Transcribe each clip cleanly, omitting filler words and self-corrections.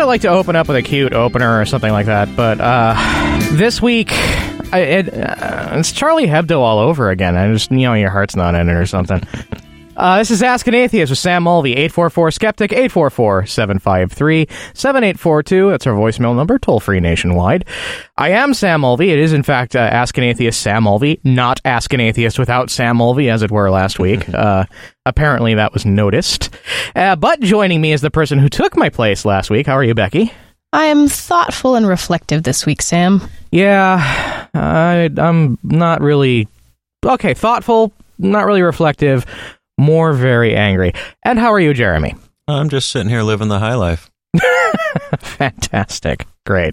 like to open up with a cute opener or something like that, but this week, it's Charlie Hebdo all over again. I just, your heart's not in it or something. This is Ask an Atheist with Sam Mulvey, 844-SKEPTIC, 844-753-7842. That's our voicemail number, toll-free nationwide. I am Sam Mulvey. It is, in fact, Ask an Atheist Sam Mulvey, not Ask an Atheist without Sam Mulvey, as it were, last week. Apparently that was noticed. But joining me is the person who took my place last week. How are you, Becky? I am thoughtful and reflective this week, Sam. Yeah, I'm not really... Okay, thoughtful, not really reflective... More very angry. And how are you, Jeremy? I'm just sitting here living the high life. Fantastic. Great.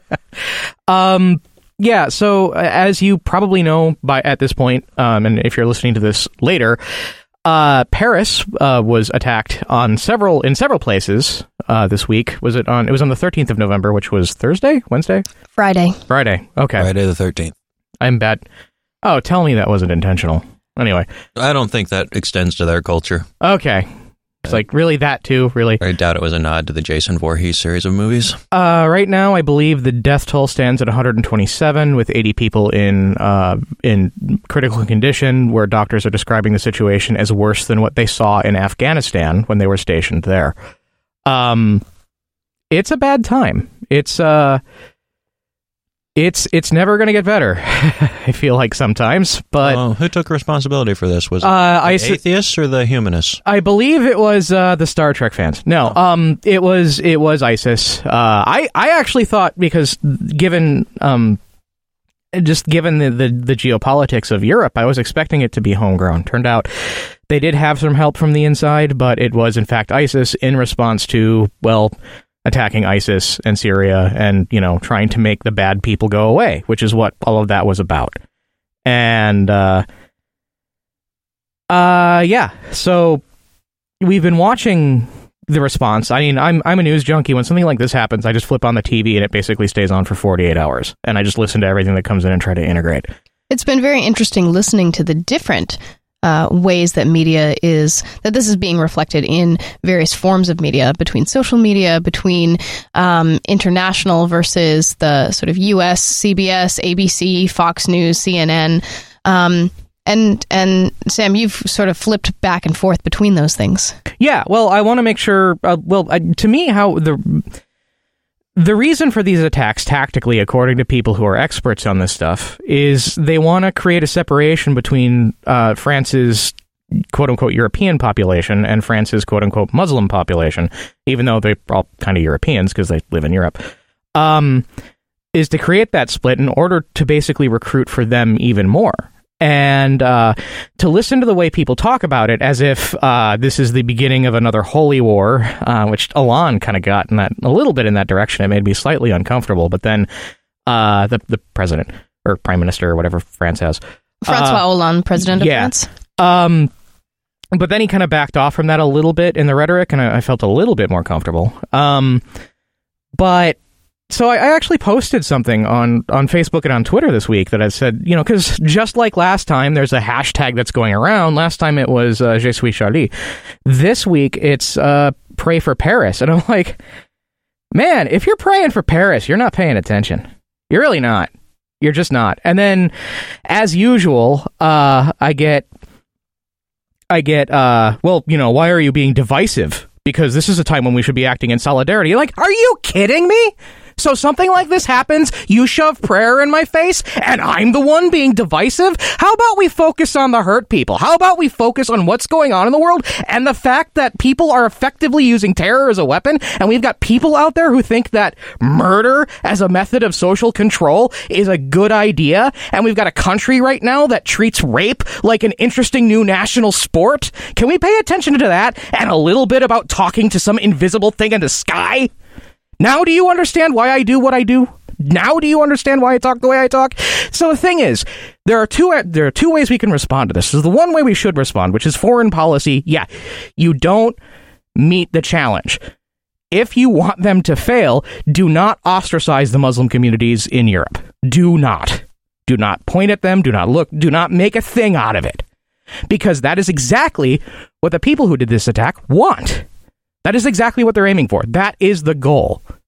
Yeah, so as you probably know at this point, and if you're listening to this later, Paris was attacked in several places this week. It was on the 13th of November, which was Thursday? Wednesday? Friday. Okay. Friday the 13th. I'm bad. Oh, tell me that wasn't intentional. Anyway. I don't think that extends to their culture. Okay. It's like, really, that too? Really? I doubt it was a nod to the Jason Voorhees series of movies. Right now, I believe the death toll stands at 127, with 80 people in critical condition, where doctors are describing the situation as worse than what they saw in Afghanistan when they were stationed there. It's a bad time. It's never going to get better, I feel like sometimes, but... who took responsibility for this? Was it the atheists or the humanists? I believe it was the Star Trek fans. No, it was ISIS. I actually thought, because given the geopolitics of Europe, I was expecting it to be homegrown. Turned out they did have some help from the inside, but it was, in fact, ISIS in response to, attacking ISIS and Syria and, trying to make the bad people go away, which is what all of that was about. And, so we've been watching the response. I mean, I'm a news junkie. When something like this happens, I just flip on the TV and it basically stays on for 48 hours. And I just listen to everything that comes in and try to integrate. It's been very interesting listening to the different ways that this is being reflected in various forms of media, between social media, between international versus the sort of US, CBS, ABC, Fox News, CNN. And Sam, you've sort of flipped back and forth between those things. Yeah, well, I want to make sure, to me, how the reason for these attacks, tactically, according to people who are experts on this stuff, is they want to create a separation between France's quote-unquote European population and France's quote-unquote Muslim population, even though they're all kind of Europeans because they live in Europe, is to create that split in order to basically recruit for them even more. And to listen to the way people talk about it as if this is the beginning of another holy war, which Hollande kind of got a little bit in that direction. It made me slightly uncomfortable. But then the president or prime minister or whatever France has. Francois Hollande, president of France. But then he kind of backed off from that a little bit in the rhetoric, and I felt a little bit more comfortable. So I actually posted something on Facebook and on Twitter this week that I said, because just like last time, there's a hashtag that's going around. Last time it was Je suis Charlie. This week, it's Pray for Paris. And I'm like, man, if you're praying for Paris, you're not paying attention. You're really not. You're just not. And then, as usual, I get, why are you being divisive? Because this is a time when we should be acting in solidarity. Like, are you kidding me? So something like this happens, you shove prayer in my face, and I'm the one being divisive? How about we focus on the hurt people? How about we focus on what's going on in the world and the fact that people are effectively using terror as a weapon, and we've got people out there who think that murder as a method of social control is a good idea, and we've got a country right now that treats rape like an interesting new national sport? Can we pay attention to that and a little bit about talking to some invisible thing in the sky? Now do you understand why I do what I do? Now do you understand why I talk the way I talk? So the thing is, there are two ways we can respond to this. This is the one way we should respond, which is foreign policy. Yeah, you don't meet the challenge. If you want them to fail, do not ostracize the Muslim communities in Europe. Do not. Do not point at them. Do not look. Do not make a thing out of it. Because that is exactly what the people who did this attack want. That is exactly what they're aiming for. That is the goal.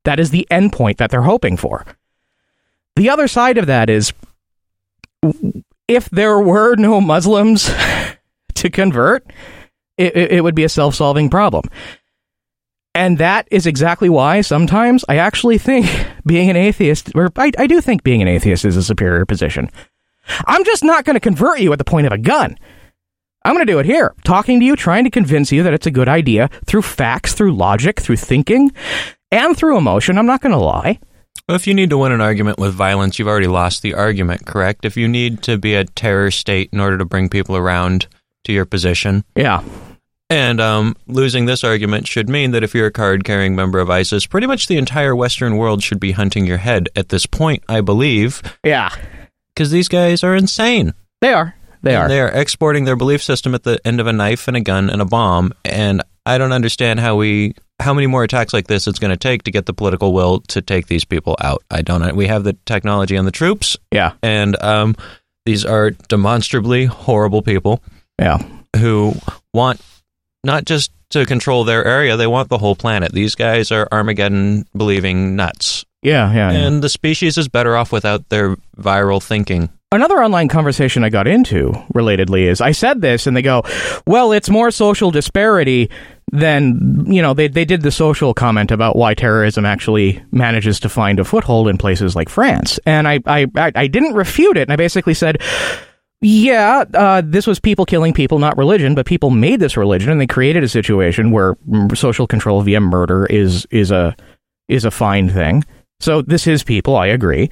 That is the endpoint that they're hoping for. The other side of that is, if there were no Muslims to convert, it would be a self-solving problem. And that is exactly why sometimes I actually think being an atheist, or I do think being an atheist is a superior position. I'm just not going to convert you at the point of a gun. I'm going to do it here, talking to you, trying to convince you that it's a good idea through facts, through logic, through thinking, and through emotion. I'm not going to lie. Well, if you need to win an argument with violence, you've already lost the argument, correct? If you need to be a terror state in order to bring people around to your position. Yeah. And losing this argument should mean that if you're a card-carrying member of ISIS, pretty much the entire Western world should be hunting your head at this point, I believe. Yeah. Because these guys are insane. They are. They are. They are exporting their belief system at the end of a knife and a gun and a bomb. And I don't understand how many more attacks like this it's going to take to get the political will to take these people out. I don't. We have the technology and the troops. Yeah. And these are demonstrably horrible people. Yeah. Who want not just to control their area, they want the whole planet. These guys are Armageddon-believing nuts. Yeah. And the species is better off without their viral thinking. Another online conversation I got into, relatedly, is I said this, and they go, well, it's more social disparity than, they did the social comment about why terrorism actually manages to find a foothold in places like France. And I didn't refute it, and I basically said, yeah, this was people killing people, not religion, but people made this religion, and they created a situation where social control via murder is a fine thing. So this is people, I agree.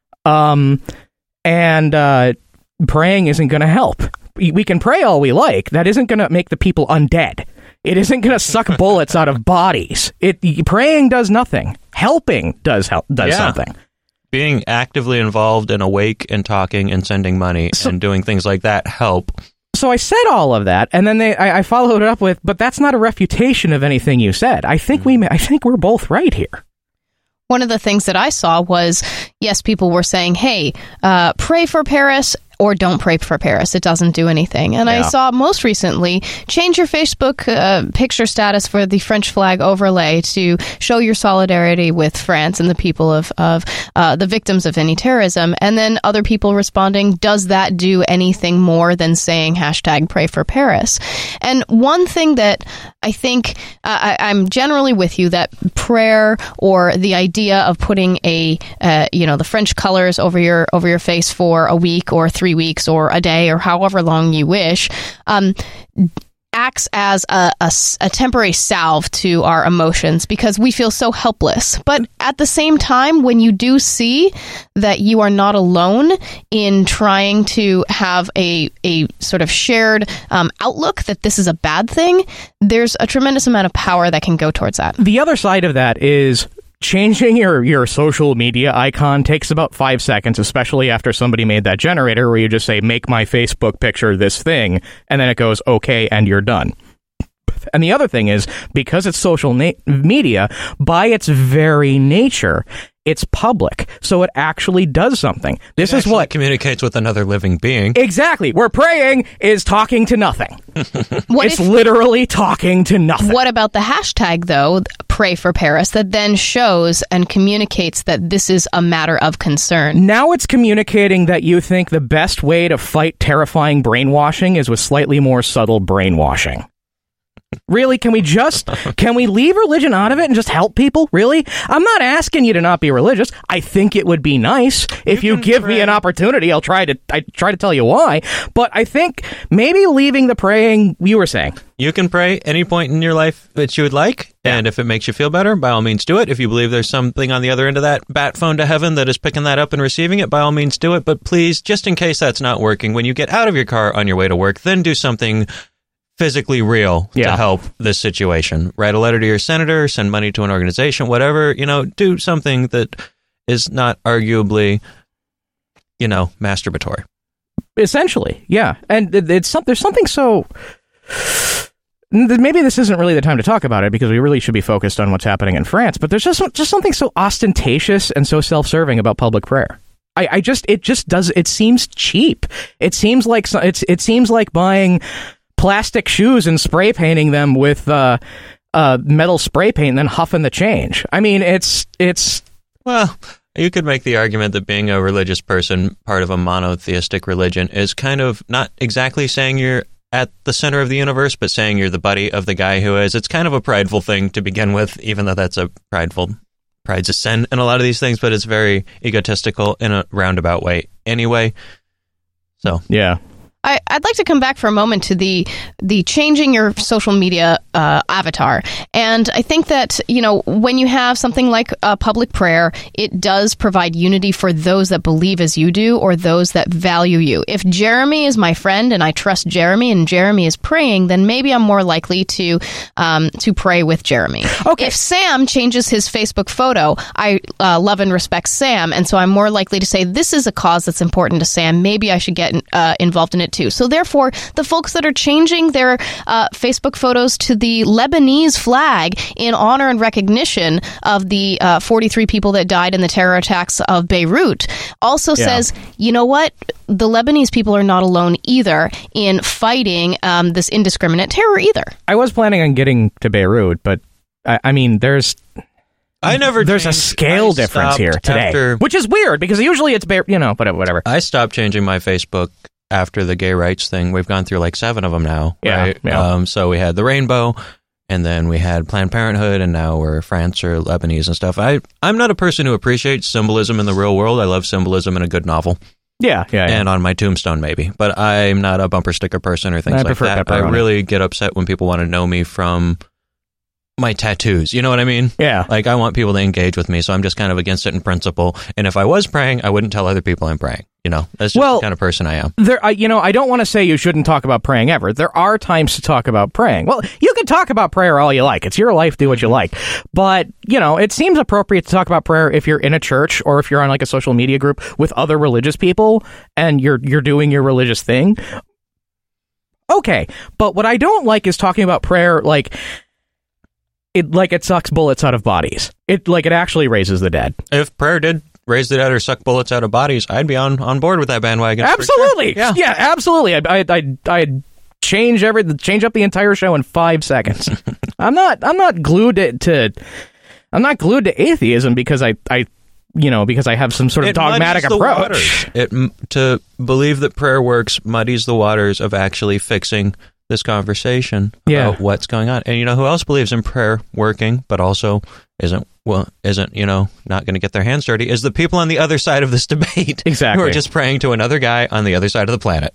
And praying isn't going to help. We can pray all we like. That isn't going to make the people undead. It isn't going to suck bullets out of bodies. Praying does nothing. Helping does something. Being actively involved and awake and talking and sending money and doing things like that help. So I said all of that, and then I followed it up with, but that's not a refutation of anything you said. I think we're both right here. One of the things that I saw was, yes, people were saying, hey, pray for Paris or don't pray for Paris. It doesn't do anything. And I saw most recently, change your Facebook picture status for the French flag overlay to show your solidarity with France and the people of the victims of any terrorism. And then other people responding, does that do anything more than saying hashtag pray for Paris? And one thing that I think I'm generally with you, that prayer or the idea of putting the French colors over your face for a week or 3 weeks or a day or however long you wish, acts as a temporary salve to our emotions because we feel so helpless. But at the same time, when you do see that you are not alone in trying to have a sort of shared outlook that this is a bad thing, there's a tremendous amount of power that can go towards that. The other side of that is changing your social media icon takes about 5 seconds, especially after somebody made that generator where you just say, make my Facebook picture this thing, and then it goes, okay, and you're done. And the other thing is, because it's social media, by its very nature, it's public, so it actually does something. This is what communicates with another living being. Exactly. Where praying is talking to nothing. It's literally talking to nothing. What about the hashtag, though, Pray for Paris, that then shows and communicates that this is a matter of concern? Now it's communicating that you think the best way to fight terrifying brainwashing is with slightly more subtle brainwashing. Really? Can we leave religion out of it and just help people? Really? I'm not asking you to not be religious. I think it would be nice if you give me an opportunity. I try to tell you why. But I think maybe leaving the praying, you were saying. You can pray any point in your life that you would like. Yeah. And if it makes you feel better, by all means do it. If you believe there's something on the other end of that bat phone to heaven that is picking that up and receiving it, by all means do it. But please, just in case that's not working, when you get out of your car on your way to work, then do something physically real to help this situation. Write a letter to your senator, send money to an organization, whatever, do something that is not arguably, masturbatory. Essentially, yeah. And there's something so... Maybe this isn't really the time to talk about it because we really should be focused on what's happening in France, but there's just something so ostentatious and so self-serving about public prayer. It seems cheap. It seems like buying plastic shoes and spray painting them with metal spray paint and then huffing the change. I mean, it's. Well, you could make the argument that being a religious person, part of a monotheistic religion, is kind of not exactly saying you're at the center of the universe, but saying you're the buddy of the guy who is. It's kind of a prideful thing to begin with, even though that's pride's a sin in a lot of these things, but it's very egotistical in a roundabout way anyway. So, yeah. I'd like to come back for a moment to the changing your social media avatar. And I think that, when you have something like a public prayer, it does provide unity for those that believe as you do or those that value you. If Jeremy is my friend and I trust Jeremy and Jeremy is praying, then maybe I'm more likely to pray with Jeremy. Okay. If Sam changes his Facebook photo, I love and respect Sam, and so I'm more likely to say, this is a cause that's important to Sam. Maybe I should get involved in it too. So therefore, the folks that are changing their Facebook photos to the Lebanese flag in honor and recognition of the 43 people that died in the terror attacks of Beirut also says, you know what? The Lebanese people are not alone either in fighting this indiscriminate terror either. I was planning on getting to Beirut, but I mean, there's a scale difference here today, which is weird because usually it's whatever. I stopped changing my Facebook after the gay rights thing. We've gone through like 7 of them now, right? Yeah. So we had the rainbow, and then we had Planned Parenthood, and now we're France or Lebanese and stuff. I'm not a person who appreciates symbolism in the real world. I love symbolism in a good novel. Yeah. And on my tombstone, maybe. But I'm not a bumper sticker person or things like that. Pepperoni. I really get upset when people want to know me from my tattoos. You know what I mean? Yeah. Like, I want people to engage with me, so I'm just kind of against it in principle. And if I was praying, I wouldn't tell other people I'm praying. That's just the kind of person I am. I don't want to say you shouldn't talk about praying ever. There are times to talk about praying. Well, you can talk about prayer all you like. It's your life. Do what you like. But, it seems appropriate to talk about prayer if you're in a church or if you're on like a social media group with other religious people and you're doing your religious thing. Okay. But what I don't like is talking about prayer like it sucks bullets out of bodies. It actually raises the dead. If prayer did raise the dead or suck bullets out of bodies, I'd be on board with that bandwagon. Absolutely. Sure. Yeah, absolutely. I'd change up the entire show in 5 seconds. I'm not glued to atheism because I have some sort of dogmatic approach. To believe that prayer works muddies the waters of actually fixing this conversation about what's going on. And who else believes in prayer working but also isn't not going to get their hands dirty is the people on the other side of this debate. Exactly. Who are just praying to another guy on the other side of the planet.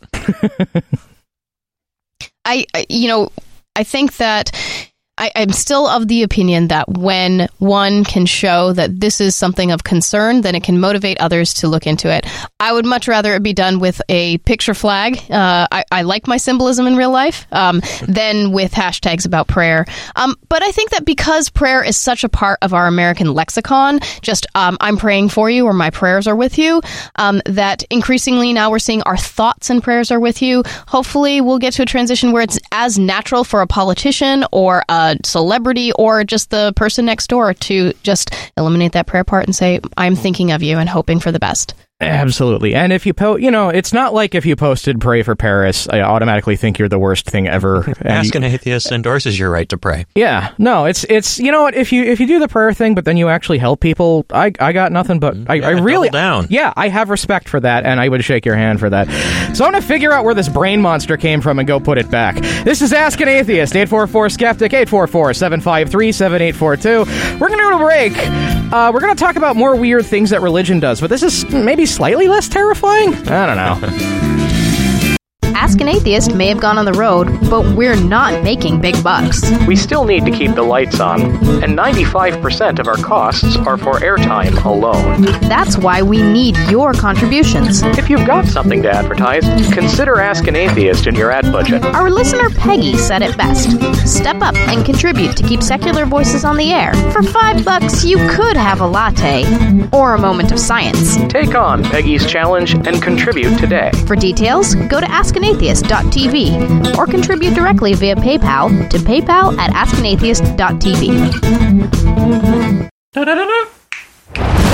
I think that I'm still of the opinion that when one can show that this is something of concern, then it can motivate others to look into it. I would much rather it be done with a picture flag. I like my symbolism in real life than with hashtags about prayer. But I think that because prayer is such a part of our American lexicon, just I'm praying for you or my prayers are with you, that increasingly now we're seeing our thoughts and prayers are with you. Hopefully we'll get to a transition where it's as natural for a politician or a celebrity or just the person next door to just eliminate that prayer part and say, I'm thinking of you and hoping for the best. Absolutely. And if you it's not like if you posted Pray for Paris, I automatically think you're the worst thing ever. Ask an Atheist endorses your right to pray. Yeah. No, it's you know what, if you do the prayer thing, but then you actually help people, I got nothing but I really down. Yeah, I have respect for that, and I would shake your hand for that. So I'm gonna figure out where this brain monster came from and go put it back. This is Ask an Atheist, 844-SKEPTIC, 844-753-7842. We're gonna go to break. We're gonna talk about more weird things that religion does, but this is maybe slightly less terrifying? I don't know. Ask an Atheist may have gone on the road, but we're not making big bucks. We still need to keep the lights on, and 95% of our costs are for airtime alone. That's why we need your contributions. If you've got something to advertise, consider Ask an Atheist in your ad budget. Our listener Peggy said it best. Step up and contribute to keep secular voices on the air. For $5, you could have a latte or a moment of science. Take on Peggy's challenge and contribute today. For details, go to askanatheist.tv or contribute directly via PayPal to paypal@askanatheist.tv.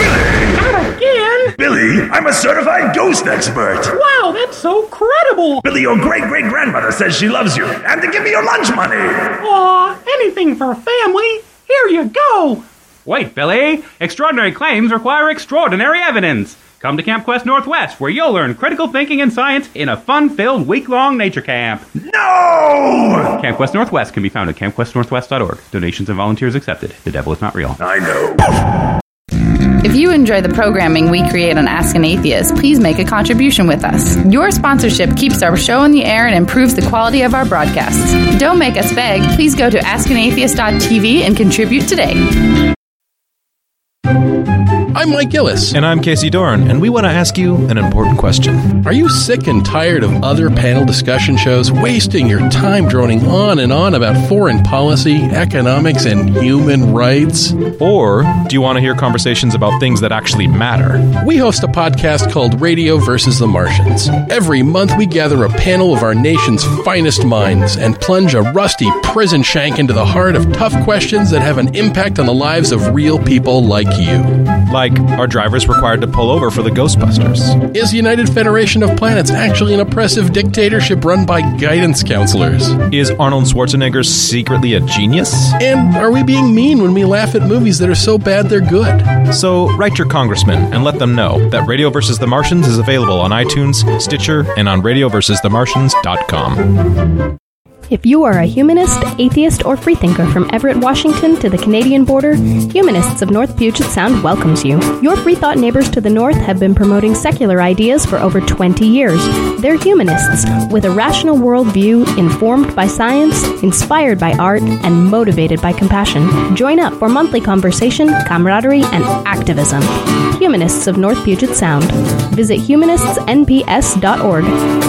Not again? Billy, I'm a certified ghost expert. Wow, that's so credible. Billy, your great-great-grandmother says she loves you and to give me your lunch money. Aw, anything for family. Here you go. Wait, Billy. Extraordinary claims require extraordinary evidence. Come to Camp Quest Northwest, where you'll learn critical thinking and science in a fun-filled week-long nature camp. No! Camp Quest Northwest can be found at campquestnorthwest.org. Donations and volunteers accepted. The devil is not real. I know. If you enjoy the programming we create on Ask an Atheist, please make a contribution with us. Your sponsorship keeps our show in the air and improves the quality of our broadcasts. Don't make us beg. Please go to askanatheist.tv and contribute today. I'm Mike Gillis. And I'm Casey Doran, and we want to ask you an important question. Are you sick and tired of other panel discussion shows wasting your time droning on and on about foreign policy, economics, and human rights? Or do you want to hear conversations about things that actually matter? We host a podcast called Radio versus the Martians. Every month we gather a panel of our nation's finest minds and plunge a rusty prison shank into the heart of tough questions that have an impact on the lives of real people like you. Like, are drivers required to pull over for the Ghostbusters? Is United Federation of Planets actually an oppressive dictatorship run by guidance counselors? Is Arnold Schwarzenegger secretly a genius? And are we being mean when we laugh at movies that are so bad they're good? So write your congressman and let them know that Radio vs. the Martians is available on iTunes, Stitcher, and on radioversusthemartians.com. If you are a humanist, atheist, or freethinker from Everett, Washington to the Canadian border, Humanists of North Puget Sound welcomes you. Your free thought neighbors to the north have been promoting secular ideas for over 20 years. They're humanists, with a rational worldview informed by science, inspired by art, and motivated by compassion. Join up for monthly conversation, camaraderie, and activism. Humanists of North Puget Sound. Visit humanistснps.org.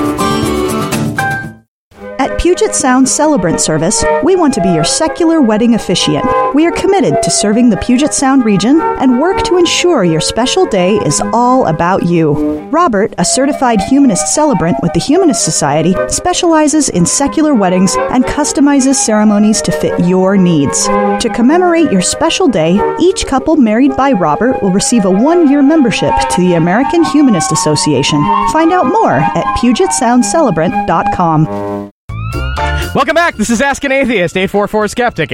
At Puget Sound Celebrant Service, we want to be your secular wedding officiant. We are committed to serving the Puget Sound region and work to ensure your special day is all about you. Robert, a certified humanist celebrant with the Humanist Society, specializes in secular weddings and customizes ceremonies to fit your needs. To commemorate your special day, each couple married by Robert will receive a 1-year membership to the American Humanist Association. Find out more at PugetSoundCelebrant.com. Welcome back. This is Ask an Atheist. 844-SKEPTIC.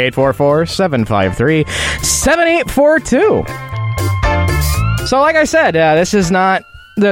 844-753-7842. So, like I said, this is not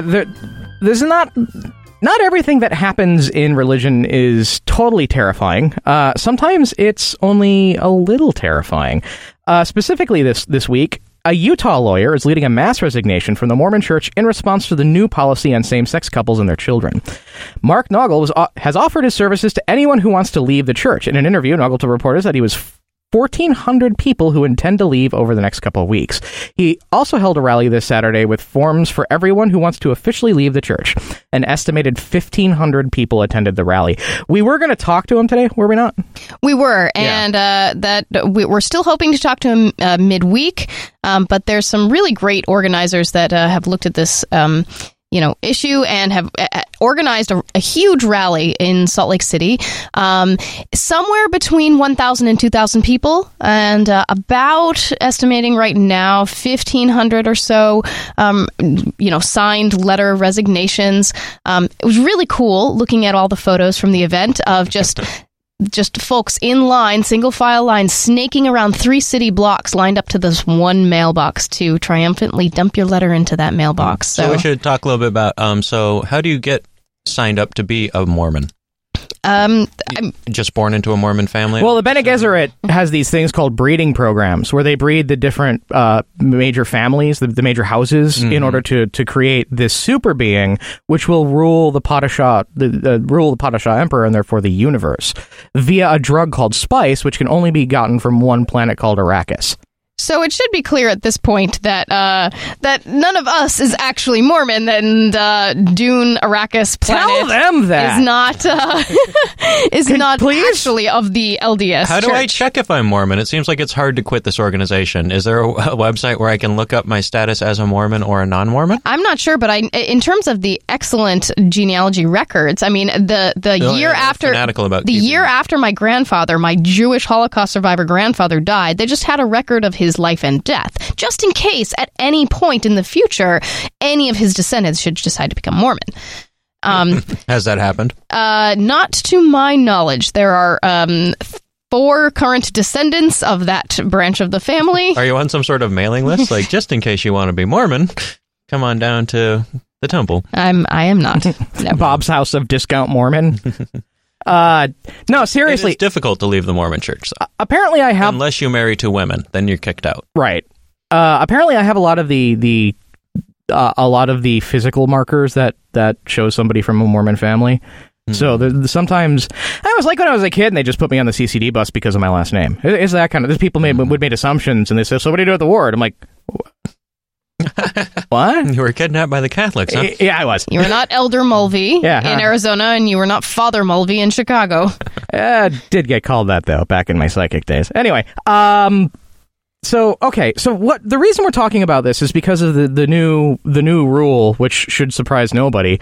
not everything that happens in religion is totally terrifying. Sometimes it's only a little terrifying. Specifically, this week, a Utah lawyer is leading a mass resignation from the Mormon Church in response to the new policy on same-sex couples and their children. Mark Noggle has offered his services to anyone who wants to leave the church. In an interview, Noggle told reporters that he was 1,400 people who intend to leave over the next couple of weeks. He also held a rally this Saturday with forms for everyone who wants to officially leave the church. An estimated 1,500 people attended the rally. We were going to talk to him today, were we not? We were, and we're still hoping to talk to him midweek, but there's some really great organizers that have looked at this issue and have organized a huge rally in Salt Lake City, somewhere between 1,000 and 2,000 people, and about estimating right now 1,500 or so, signed letter resignations. It was really cool looking at all the photos from the event of just folks in line, single file line, snaking around 3 city blocks lined up to this one mailbox to triumphantly dump your letter into that mailbox. So we should talk a little bit about, so how do you get signed up to be a Mormon? Just born into a Mormon family? Well, the Bene Gesserit has these things called breeding programs where they breed the different major families, the major houses, in order to create this super being which will rule the Padishah, rule the Padishah Emperor and therefore the universe via a drug called spice, which can only be gotten from one planet called Arrakis. So it should be clear at this point that that none of us is actually Mormon, and Dune Arrakis planet Tell them that. is not actually of the LDS How do I check if I'm Mormon? It seems like it's hard to quit this organization. Is there a website where I can look up my status as a Mormon or a non-Mormon? I'm not sure, but in terms of the excellent genealogy records, I mean, the year after my grandfather, my Jewish Holocaust survivor grandfather, died, they just had a record of his his life and death, just in case at any point in the future any of his descendants should decide to become Mormon. Has that happened? Not to my knowledge. There are 4 current descendants of that branch of the family. Are you on some sort of mailing list? Like, just in case you want to be Mormon, come on down to the temple. I am not. No. Bob's House of Discount Mormon. No, seriously. It's difficult to leave the Mormon church. So. Apparently I have... Unless you marry 2 women, then you're kicked out. Right. Apparently I have a lot of the physical markers that show somebody from a Mormon family. So sometimes I was like when I was a kid and they just put me on the CCD bus because of my last name. It's that kind of... There's people would make assumptions and they say, so what do you do at the ward? I'm like... What? You were kidnapped by the Catholics, huh? Yeah, I was. You were not Elder Mulvey in Arizona, and you were not Father Mulvey in Chicago. Did get called that, though, back in my psychic days. Anyway, so what the reason we're talking about this is because of the new rule, which should surprise nobody,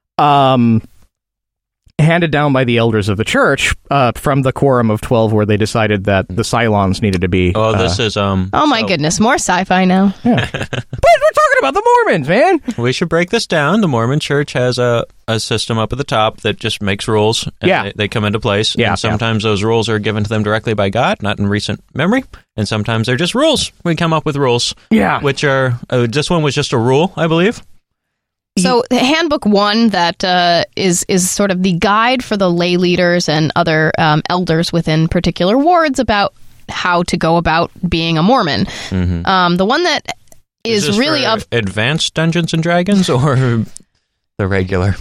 handed down by the elders of the church from the Quorum of 12, where they decided that the Cylons needed to be... Oh, this is... Oh, my goodness, more sci-fi now. Yeah. But we're talking about the Mormons, man! We should break this down. The Mormon church has a system up at the top that just makes rules, and they come into place. Yeah, and sometimes those rules are given to them directly by God, not in recent memory, and sometimes they're just rules. We come up with rules. Yeah. Which are... this one was just a rule, I believe. So Handbook 1, that is sort of the guide for the lay leaders and other elders within particular wards about how to go about being a Mormon. Mm-hmm. The one that is really of advanced Dungeons and Dragons or the regular.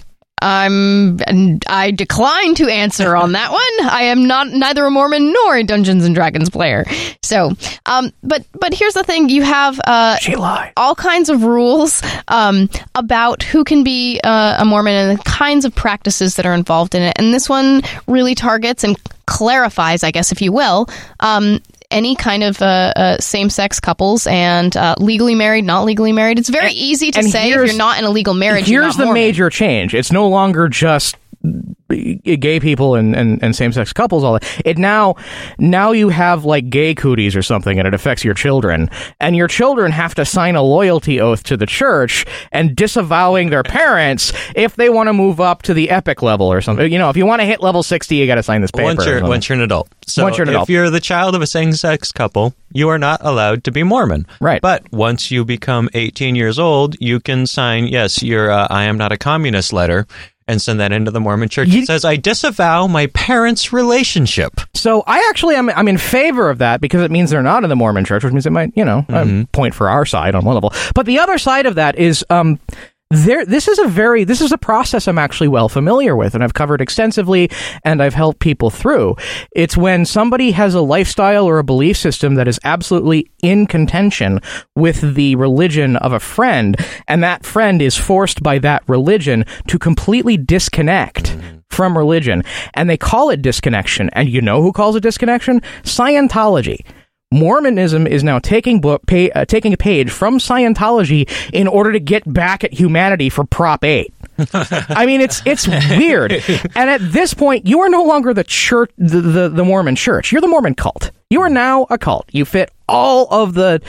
I decline to answer on that one. I am neither a Mormon nor a Dungeons and Dragons player. So, but here's the thing: you have she lied. All kinds of rules about who can be a Mormon and the kinds of practices that are involved in it. And this one really targets and clarifies, I guess, if you will, any kind of same-sex couples and legally married, not legally married. It's very easy to say if you're not in a legal marriage. Here's the major change. It's no longer just gay people and same-sex couples. All that. It now you have like gay cooties or something, and it affects your children, and your children have to sign a loyalty oath to the church and disavowing their parents if they want to move up to the epic level or something. You know, if you want to hit level 60, you got to sign this paper. Once you're an adult. So if you're the child of a same-sex couple, you are not allowed to be Mormon. Right. But once you become 18 years old, you can sign, your I am not a communist letter, and send that into the Mormon church. It says, I disavow my parents' relationship. So I actually I'm in favor of that because it means they're not in the Mormon church, which means it might, point for our side on one level. But the other side of that is this is a process I'm actually well familiar with, and I've covered extensively, and I've helped people through. It's when somebody has a lifestyle or a belief system that is absolutely in contention with the religion of a friend, and that friend is forced by that religion to completely disconnect from religion, and they call it disconnection. And you know who calls it disconnection? Scientology. Mormonism is now taking a page from Scientology in order to get back at humanity for Prop 8. I mean, it's weird. And at this point, you are no longer the church, the Mormon church. You're the Mormon cult. You are now a cult. You fit all of the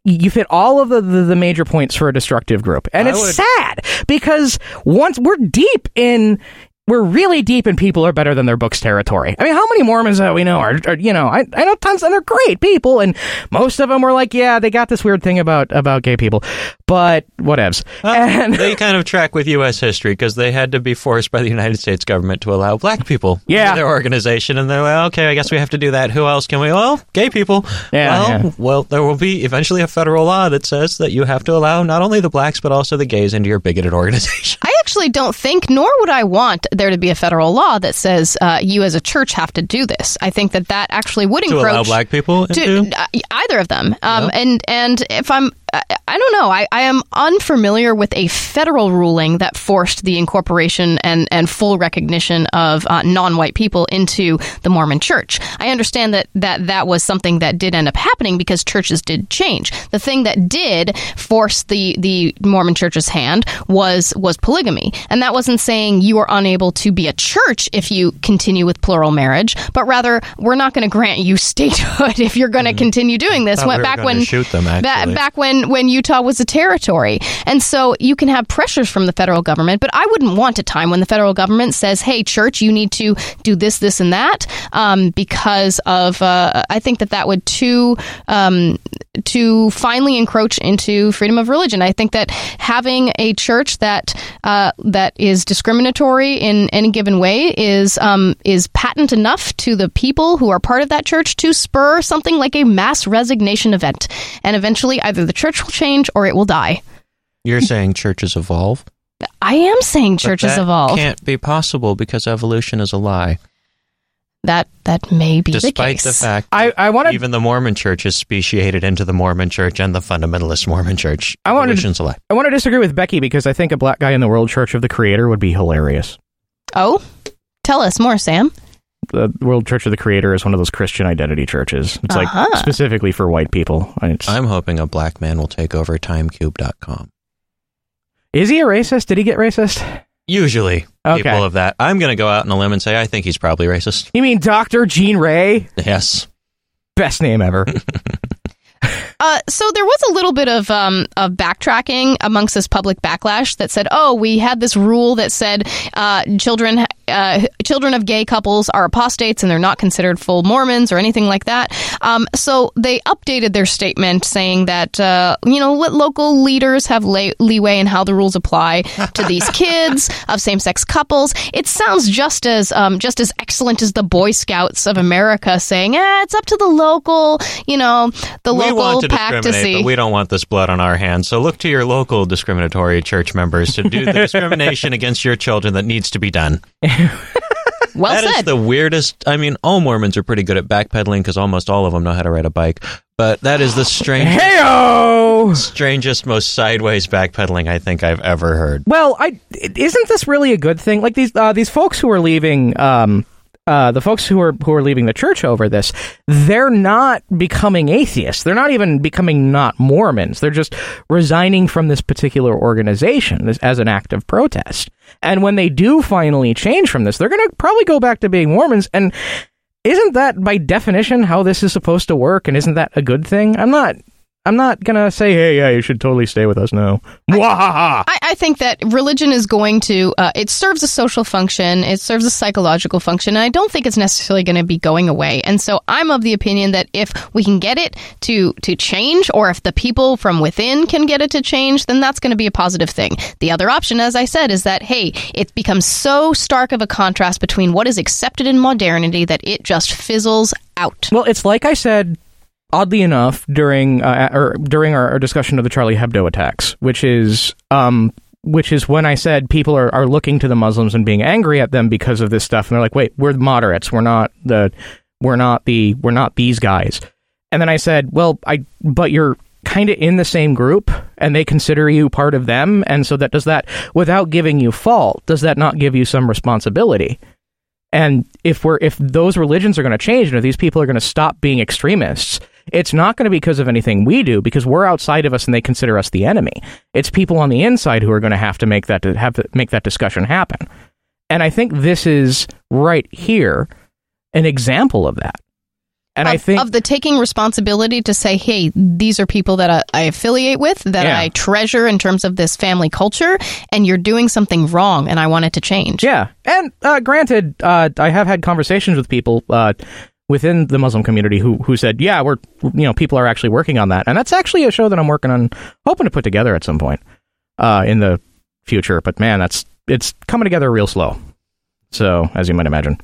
major points for a destructive group. And it's sad because once we're really deep in people are better than their books territory. I mean, how many Mormons that we know are I know tons, and they're great people, and most of them were like, yeah, they got this weird thing about gay people, but whatevs. And they kind of track with U.S. history because they had to be forced by the United States government to allow black people into their organization, and they're like, okay, I guess we have to do that. Who else can we? Well, gay people. Well, there will be eventually a federal law that says that you have to allow not only the blacks but also the gays into your bigoted organization. I actually don't think, nor would I want there to be a federal law that says you as a church have to do this. I think that actually would encroach to allow black people into either of them. And if I'm I don't know. I am unfamiliar with a federal ruling that forced the incorporation and full recognition of non-white people into the Mormon Church. I understand that was something that did end up happening because churches did change. The thing that did force the Mormon Church's hand was polygamy. And that wasn't saying you are unable to be a church if you continue with plural marriage, but rather we're not going to grant you statehood if you're going to continue doing this. Shoot them, actually. Back when Utah was a territory. And so you can have pressures from the federal government, but I wouldn't want a time when the federal government says, hey, church, you need to do this, this, and that, because of, I think that would to finally encroach into freedom of religion. I think that having a church that is discriminatory in any given way is patent enough to the people who are part of that church to spur something like a mass resignation event. And eventually either the church will change or it will die. You're saying churches evolve? I am saying churches evolve. Can't be possible because evolution is a lie. That may be the case. Despite the fact even the Mormon Church is speciated into the Mormon Church and the fundamentalist Mormon Church. Evolution's a lie. I want to disagree with Becky because I think a black guy in the World Church of the Creator would be hilarious. Oh? Tell us more, Sam. The World Church of the Creator is one of those Christian identity churches. It's like specifically for white people. I'm hoping a black man will take over timecube.com. Is he a racist? Did he get racist? Usually, people of that. I'm going to go out on a limb and say I think he's probably racist. You mean Dr. Gene Ray? Yes. Best name ever. So there was a little bit of backtracking amongst this public backlash that said, oh, we had this rule that said children of gay couples are apostates and they're not considered full Mormons or anything like that. So they updated their statement saying that, what local leaders have leeway in how the rules apply to these kids of same-sex couples. It sounds just as excellent as the Boy Scouts of America saying, it's up to the local, local pack to see. But we don't want this blood on our hands. So look to your local discriminatory church members to do the discrimination against your children that needs to be done. Well said. That is the weirdest. I mean, all Mormons are pretty good at backpedaling because almost all of them know how to ride a bike. But that is the strangest, most sideways backpedaling I think I've ever heard. Well, isn't this really a good thing? Like these folks who are leaving. The folks who are leaving the church over this, they're not becoming atheists. They're not even becoming not Mormons. They're just resigning from this particular organization as an act of protest. And when they do finally change from this, they're going to probably go back to being Mormons. And isn't that by definition how this is supposed to work? And isn't that a good thing? I'm not going to say, hey, yeah, you should totally stay with us. No. I think that religion is going to, it serves a social function, it serves a psychological function, and I don't think it's necessarily going to be going away. And so I'm of the opinion that if we can get it to change, or if the people from within can get it to change, then that's going to be a positive thing. The other option, as I said, is that, hey, it becomes so stark of a contrast between what is accepted in modernity that it just fizzles out. Well, it's like I said, oddly enough, during our discussion of the Charlie Hebdo attacks, which is when I said people are looking to the Muslims and being angry at them because of this stuff, and they're like, "Wait, we're the moderates. We're not these guys." And then I said, "Well, but you're kind of in the same group, and they consider you part of them, and so does that, without giving you fault, does that not give you some responsibility?" And if those religions are going to change, and if these people are going to stop being extremists, it's not going to be because of anything we do, because we're outside of us and they consider us the enemy. It's people on the inside who are going to have to make that discussion happen. And I think this is right here an example of that. And I think of the taking responsibility to say, hey, these are people that I affiliate with, that I treasure in terms of this family culture, and you're doing something wrong, and I want it to change. Yeah, and granted, I have had conversations with people within the Muslim community who said, yeah, people are actually working on that, and that's actually a show that I'm hoping to put together at some point in the future. But man, it's coming together real slow. So, as you might imagine.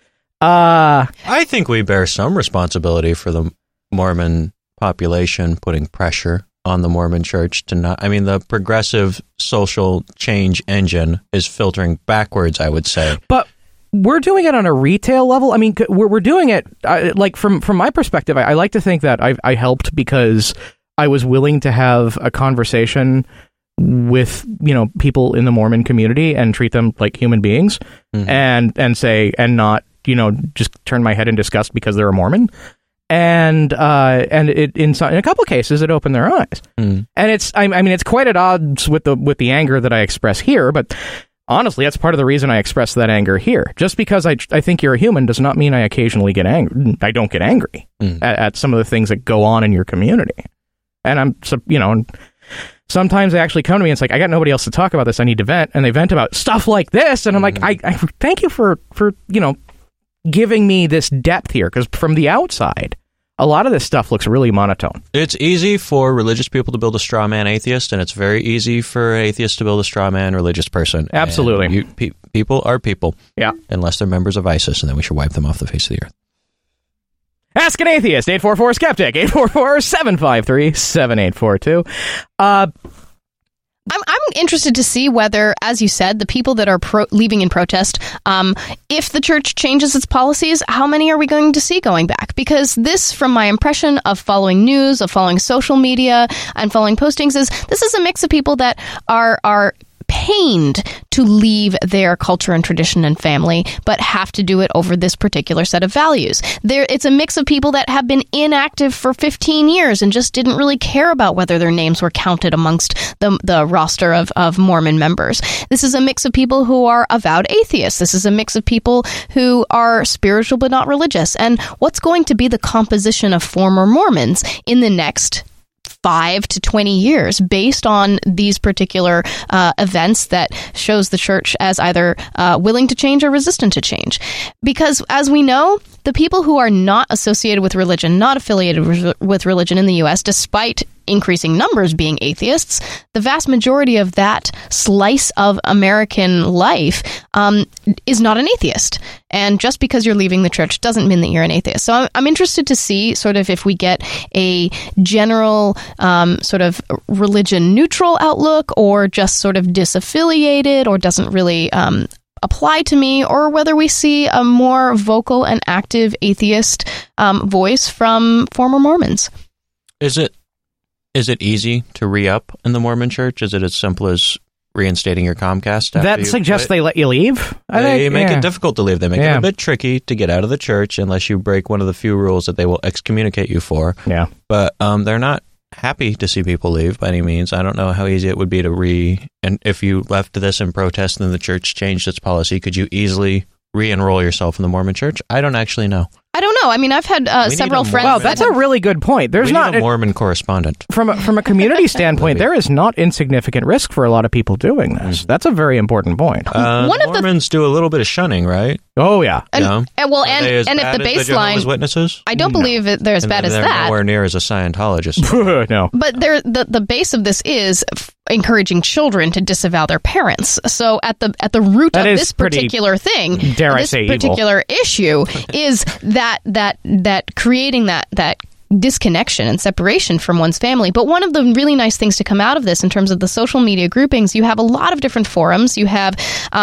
I think we bear some responsibility for the Mormon population putting pressure on the Mormon Church to not. I mean, the progressive social change engine is filtering backwards, I would say. But we're doing it on a retail level. I mean, we're doing it like from my perspective. I like to think that I helped because I was willing to have a conversation with, people in the Mormon community and treat them like human beings, and not, just turn my head in disgust because they're a Mormon. And it in a couple of cases it opened their eyes. And it's quite at odds with the anger that I express here, but honestly, that's part of the reason I express that anger here. Just because I think you're a human does not mean I occasionally get angry. I don't get angry at some of the things that go on in your community. And sometimes they actually come to me and it's like, I got nobody else to talk about this. I need to vent. And they vent about stuff like this. And I'm like, I thank you for giving me this depth here. Because from the outside, a lot of this stuff looks really monotone. It's easy for religious people to build a straw man atheist, and it's very easy for atheists to build a straw man religious person. Absolutely. People are people. Yeah. Unless they're members of ISIS, and then we should wipe them off the face of the earth. Ask an Atheist, 844-SKEPTIC, 844-753-7842. I'm interested to see whether, as you said, the people that are leaving in protest, if the church changes its policies, how many are we going to see going back? Because this, from my impression of following news, of following social media, and following postings, this is a mix of people that are pained to leave their culture and tradition and family, but have to do it over this particular set of values. It's a mix of people that have been inactive for 15 years and just didn't really care about whether their names were counted amongst the roster of Mormon members. This is a mix of people who are avowed atheists. This is a mix of people who are spiritual but not religious. And what's going to be the composition of former Mormons in the next 5 to 20 years based on these particular events that shows the church as either willing to change or resistant to change? Because as we know, the people who are not associated with religion, not affiliated with religion in the U.S., despite increasing numbers being atheists, the vast majority of that slice of American life is not an atheist. And just because you're leaving the church doesn't mean that you're an atheist. So I'm interested to see sort of if we get a general sort of religion neutral outlook, or just sort of disaffiliated, or doesn't really apply to me, or whether we see a more vocal and active atheist voice from former Mormons. Is it easy to re-up in the Mormon church? Is it as simple as reinstating your Comcast? That suggests they let you leave? They make it difficult to leave. They make it a bit tricky to get out of the church unless you break one of the few rules that they will excommunicate you for. Yeah. But they're not happy to see people leave by any means. I don't know how easy it would be to and if you left this in protest and the church changed its policy, could you easily re-enroll yourself in the Mormon church? I don't actually know. I don't know. I mean, I've had several friends. Wow, that's a really good point. There's not a Mormon correspondent. From a community standpoint, there is not insignificant risk for a lot of people doing this. That's a very important point. Mormons do a little bit of shunning, right? Oh yeah. And if the baseline, Witnesses? I don't believe they're as bad as that. They're nowhere near as a Scientologist. No. But the base of this is encouraging children to disavow their parents. So at the root of this particular thing, this particular issue is that creating that disconnection and separation from one's family. But one of the really nice things to come out of this in terms of the social media groupings, you have a lot of different forums. You have,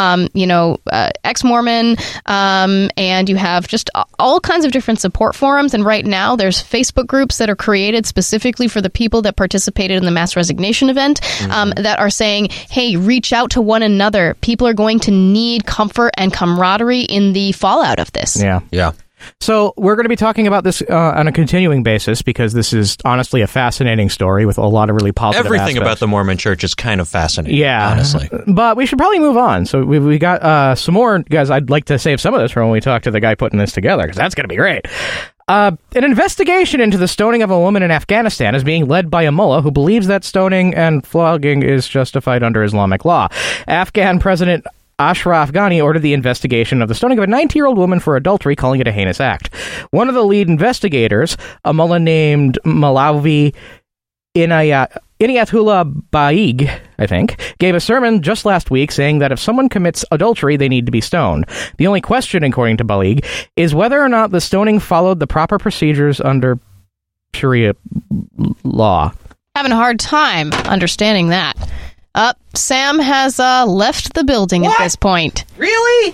ex-Mormon, and you have just all kinds of different support forums. And right now there's Facebook groups that are created specifically for the people that participated in the mass resignation event, that are saying, hey, reach out to one another. People are going to need comfort and camaraderie in the fallout of this. Yeah. Yeah. So we're going to be talking about this on a continuing basis because this is honestly a fascinating story with a lot of really positive Everything aspects. about the Mormon church is kind of fascinating, yeah, honestly. But we should probably move on. So we got some more, guys. I'd like to save some of this for when we talk to the guy putting this together because that's going to be great. An investigation into the stoning of a woman in Afghanistan is being led by a mullah who believes that stoning and flogging is justified under Islamic law. Afghan President Ashraf Ghani ordered the investigation of the stoning of a 90-year-old woman for adultery, calling it a heinous act. One of the lead investigators, a mullah named Malawi Inayatullah Baig, I think, gave a sermon just last week saying that if someone commits adultery, they need to be stoned. The only question, according to Baig, is whether or not the stoning followed the proper procedures under Sharia law. Having a hard time understanding that. Sam has left the building at this point. Really?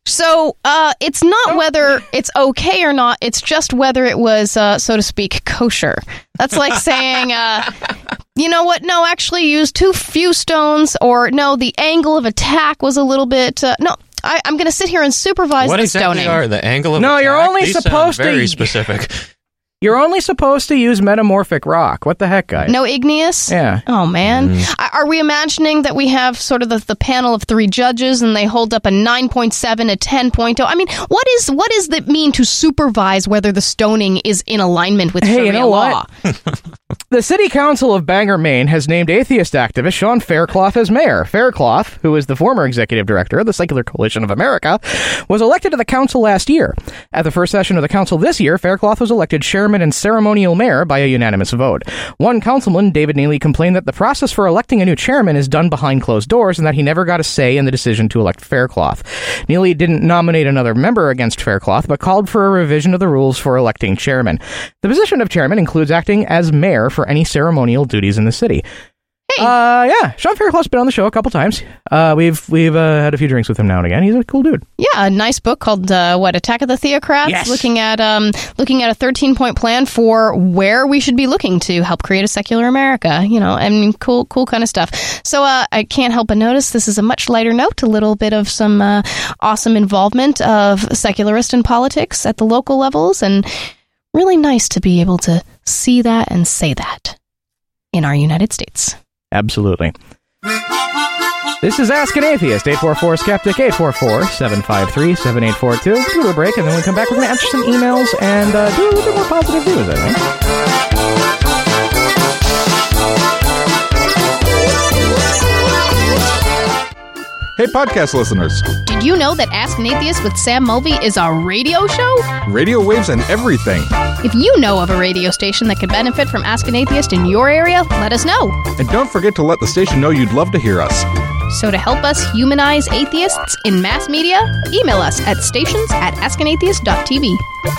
So it's not whether it's okay or not. It's just whether it was, so to speak, kosher. That's like saying, you know what? No, actually use too few stones, or no, the angle of attack was a little bit. No, I'm going to sit here and supervise what the exactly stoning. Are the angle of No, attack? you're only These supposed sound very to specific. You're only supposed to use metamorphic rock. What the heck, guys? No igneous? Yeah. Oh, man. Are we imagining that we have sort of the panel of 3 judges and they hold up a 9.7, a 10.0? I mean, what does that mean to supervise whether the stoning is in alignment with Sharia you know law? What? The City Council of Bangor, Maine, has named atheist activist Sean Faircloth as mayor. Faircloth, who is the former executive director of the Secular Coalition of America, was elected to the council last year. At the first session of the council this year, Faircloth was elected chairman and ceremonial mayor by a unanimous vote. One councilman, David Neely, complained that the process for electing a new chairman is done behind closed doors and that he never got a say in the decision to elect Faircloth. Neely didn't nominate another member against Faircloth, but called for a revision of the rules for electing chairman. The position of chairman includes acting as mayor for any ceremonial duties in the city. Hey. Yeah, Sean Faircloth's been on the show a couple times. We've had a few drinks with him now and again. He's a cool dude. Yeah, a nice book called Attack of the Theocrats. Yes. Looking at a 13-point plan for where we should be looking to help create a secular America. You know, I mean, cool kind of stuff. So I can't help but notice this is a much lighter note. A little bit of some awesome involvement of secularists in politics at the local levels, and really nice to be able to see that and say that in our United States. Absolutely. This is Ask an Atheist, 844-SKEPTIC, 844-753-7842. Do a break, and then when we come back, we're going to answer some emails and do a little bit more positive news, I think. Hey, podcast listeners. Did you know that Ask an Atheist with Sam Mulvey is a radio show? Radio waves and everything. If you know of a radio station that could benefit from Ask an Atheist in your area, let us know. And don't forget to let the station know you'd love to hear us. So to help us humanize atheists in mass media, email us at stations@askanatheist.tv.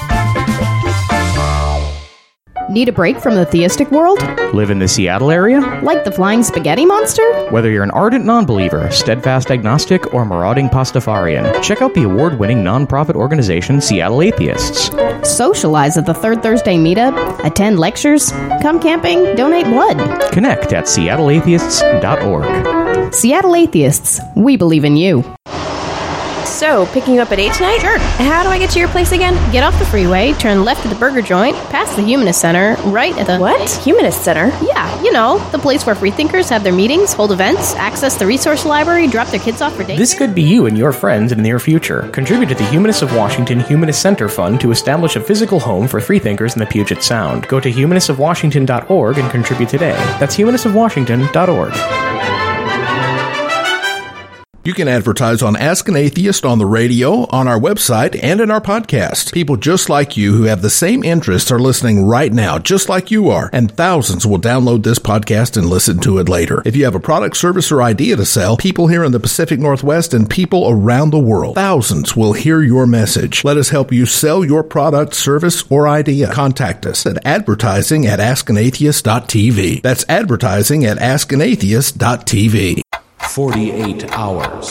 Need a break from the theistic world? Live in the Seattle area? Like the flying spaghetti monster? Whether you're an ardent non-believer, steadfast agnostic, or marauding Pastafarian, check out the award-winning non-profit organization Seattle Atheists. Socialize at the Third Thursday meetup, attend lectures, come camping, donate blood. Connect at seattleatheists.org. Seattle Atheists, we believe in you. So, picking you up at 8 tonight? Sure. How do I get to your place again? Get off the freeway, turn left at the burger joint, past the Humanist Center, right at the... What? Humanist Center? Yeah, you know, the place where freethinkers have their meetings, hold events, access the resource library, drop their kids off for daycare. This could be you and your friends in the near future. Contribute to the Humanists of Washington Humanist Center Fund to establish a physical home for freethinkers in the Puget Sound. Go to humanistofwashington.org and contribute today. That's humanistofwashington.org. You can advertise on Ask an Atheist on the radio, on our website, and in our podcast. People just like you who have the same interests are listening right now, just like you are, and thousands will download this podcast and listen to it later. If you have a product, service, or idea to sell, people here in the Pacific Northwest and people around the world, thousands will hear your message. Let us help you sell your product, service, or idea. Contact us at advertising@askanatheist.tv. That's advertising@askanatheist.tv. 48 hours,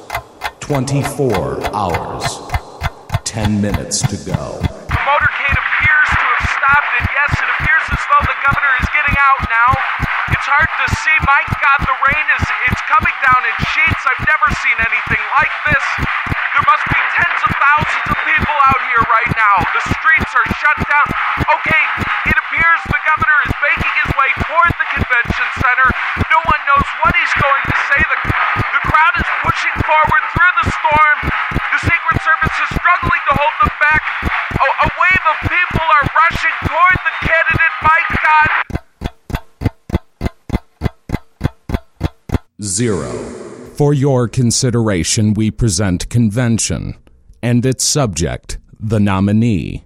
24 hours, 10 minutes to go. The motorcade appears to have stopped, and yes, it appears as though the governor is getting out now. It's hard to see. My God, the rain it's coming down in sheets. I've never seen anything like this. There must be tens of thousands of people out here right now. The streets are shut down. Okay, it appears the governor is making his way toward the convention center. No one knows what he's going to say. The crowd is pushing forward through the storm. The Secret Service is struggling to hold them back. A wave of people are rushing toward the candidate. My God. 0. For your consideration, we present Convention and its subject, the nominee.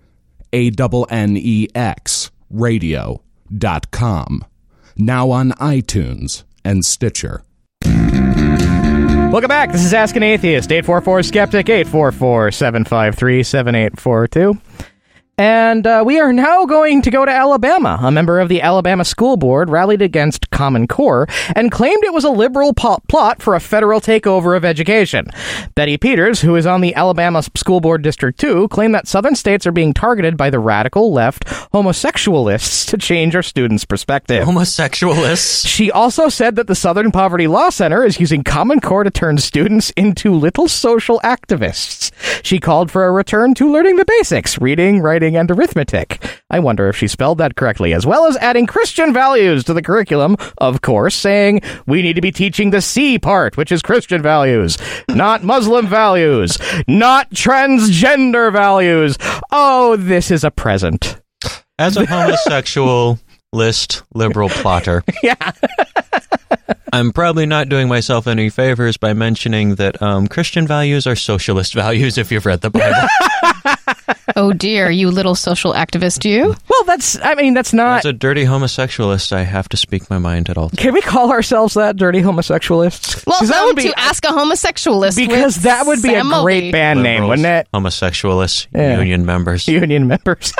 ANNEX Radio.com. Now on iTunes and Stitcher. Welcome back. This is Ask an Atheist, 844-SKEPTIC, 844-753-7842. And we are now going to go to Alabama. A member of the Alabama School Board rallied against Common Core and claimed it was a liberal plot for a federal takeover of education. Betty Peters, who is on the Alabama School Board District 2, claimed that southern states are being targeted by the radical left homosexualists to change our students' perspective. Homosexualists? She also said that the Southern Poverty Law Center is using Common Core to turn students into little social activists. She called for a return to learning the basics, reading, writing, and arithmetic. I wonder if she spelled that correctly, as well as adding Christian values to the curriculum, of course, saying we need to be teaching the C part, which is Christian values, not Muslim values, not transgender values. Oh, this is a present. As a homosexualist liberal plotter. Yeah. I'm probably not doing myself any favors by mentioning that Christian values are socialist values if you've read the Bible. Oh dear, you little social activist, you? Well, that's not... As a dirty homosexualist, I have to speak my mind at all times. Can we call ourselves that, dirty homosexualists? Well, that would be to Ask a Homosexualist. Because that would be a great band Liberals, name, wouldn't it? Homosexualists, Yeah. union members. Union members.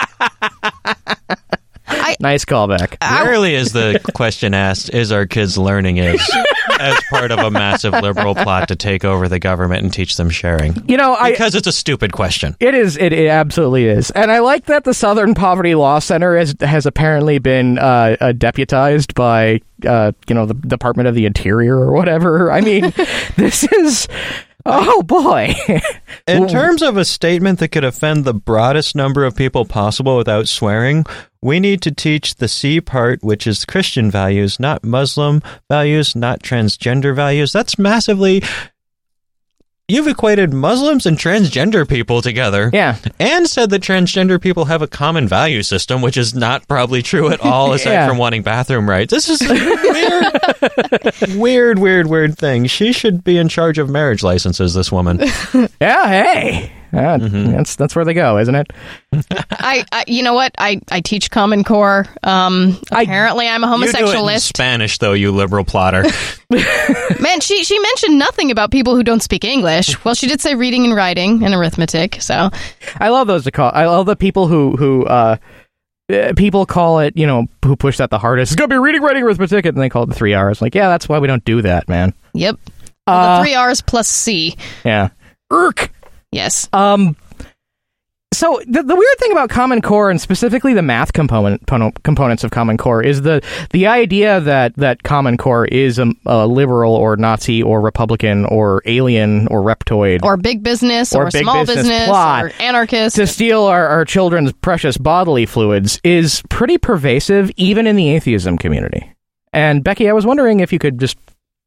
Nice callback. Rarely is the question asked, is our kids learning as part of a massive liberal plot to take over the government and teach them sharing? Because it's a stupid question. It is. It absolutely is. And I like that the Southern Poverty Law Center has apparently been deputized by, the Department of the Interior or whatever. I mean, this is... Oh, boy. In terms of a statement that could offend the broadest number of people possible without swearing, we need to teach the C part, which is Christian values, not Muslim values, not transgender values. That's massively... You've equated Muslims and transgender people together. Yeah. And said that transgender people have a common value system, which is not probably true at all, aside from wanting bathroom rights. This is a weird thing. She should be in charge of marriage licenses, this woman. Yeah, hey. That's where they go, isn't it? I you know what? I teach Common Core. Apparently, I'm a homosexualist. You do it in Spanish, though, you liberal plotter. Man, she mentioned nothing about people who don't speak English. Well, she did say reading and writing and arithmetic. So I love those. I love the people who people call it, who push that the hardest. It's gonna be reading, writing, arithmetic, and they call it the 3 R's. Like, yeah, that's why we don't do that, man. Yep. Well, the 3 R's plus C. Yeah. Irk. Yes. So the weird thing about Common Core, and specifically the math components of Common Core, is the idea that Common Core is a liberal or Nazi or Republican or alien or reptoid or big business or small business plot or anarchist to steal our children's precious bodily fluids is pretty pervasive, even in the atheism community. And Becky, I was wondering if you could just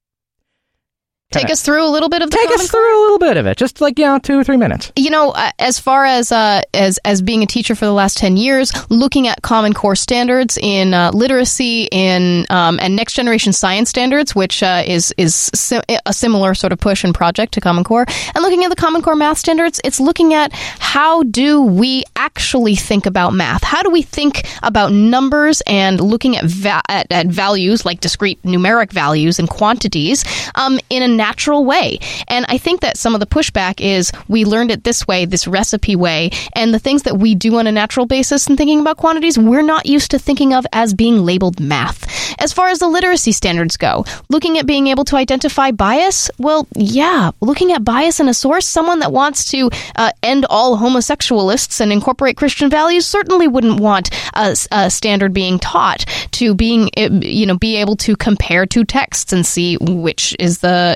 take us through a little bit of the Take us through a little bit of it, just like 2 or 3 minutes. As far as being a teacher for the last 10 years, looking at Common Core standards in literacy, and next generation science standards, which is a similar sort of push and project to Common Core, and looking at the Common Core math standards, it's looking at how do we actually think about math? How do we think about numbers and looking at values like discrete numeric values and quantities in a natural way. And I think that some of the pushback is we learned it this way, this recipe way, and the things that we do on a natural basis in thinking about quantities, we're not used to thinking of as being labeled math. As far as the literacy standards go, looking at being able to identify bias, well, yeah, looking at bias in a source, someone that wants to end all homosexualists and incorporate Christian values certainly wouldn't want a standard being taught to be able to compare two texts and see which is the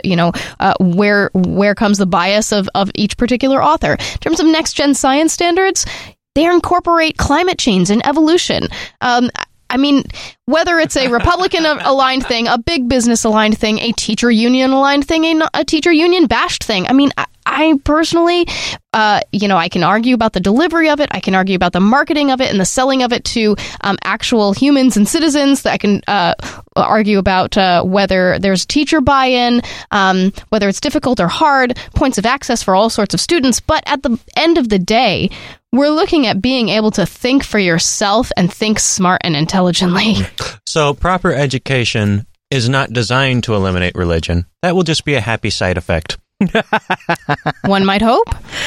where comes the bias of each particular author. In terms of next-gen science standards, they incorporate climate change and evolution. I mean, whether it's a Republican-aligned thing, a big business-aligned thing, a teacher union-aligned thing, a teacher union-bashed thing. I mean, I personally, I can argue about the delivery of it. I can argue about the marketing of it and the selling of it to actual humans and citizens. I can argue about whether there's teacher buy-in, whether it's difficult or hard, points of access for all sorts of students. But at the end of the day, we're looking at being able to think for yourself and think smart and intelligently. So proper education is not designed to eliminate religion. That will just be a happy side effect. One might hope.